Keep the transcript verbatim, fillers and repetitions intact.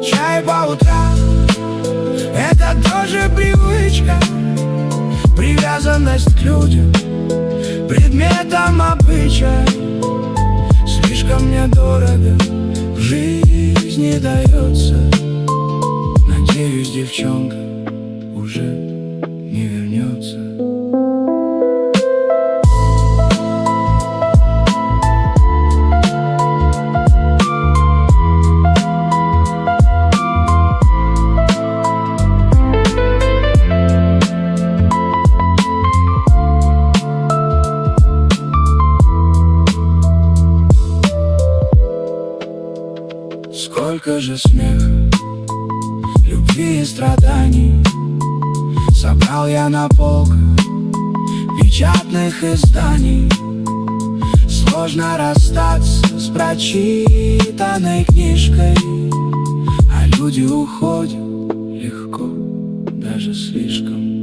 Чай по утрам — это тоже привычка. Привязанность к людям, предметам обычая. Слишком мне дорого в жизни дается. Надеюсь, девчонка уже не вернется. Сколько же смеха, любви и страданий собрал я на полках печатных изданий. Сложно расстаться с прочитанной книжкой, а люди уходят легко, даже слишком.